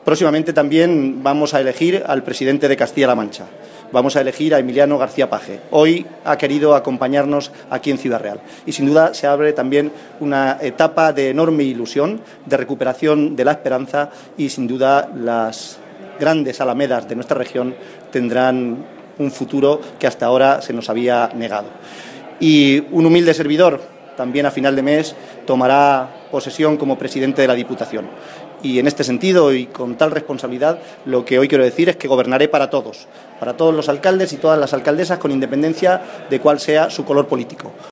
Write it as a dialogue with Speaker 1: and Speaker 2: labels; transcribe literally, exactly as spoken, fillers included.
Speaker 1: Próximamente también vamos a elegir al presidente de Castilla-La Mancha. Vamos a elegir a Emiliano García Paje. Hoy ha querido acompañarnos aquí en Ciudad Real. Y sin duda se abre también una etapa de enorme ilusión, de recuperación de la esperanza y sin duda las grandes alamedas de nuestra región tendrán un futuro que hasta ahora se nos había negado. Y un humilde servidor, también a final de mes, tomará posesión como presidente de la Diputación. Y en este sentido y con tal responsabilidad, lo que hoy quiero decir es que gobernaré para todos, para todos los alcaldes y todas las alcaldesas, con independencia de cuál sea su color político.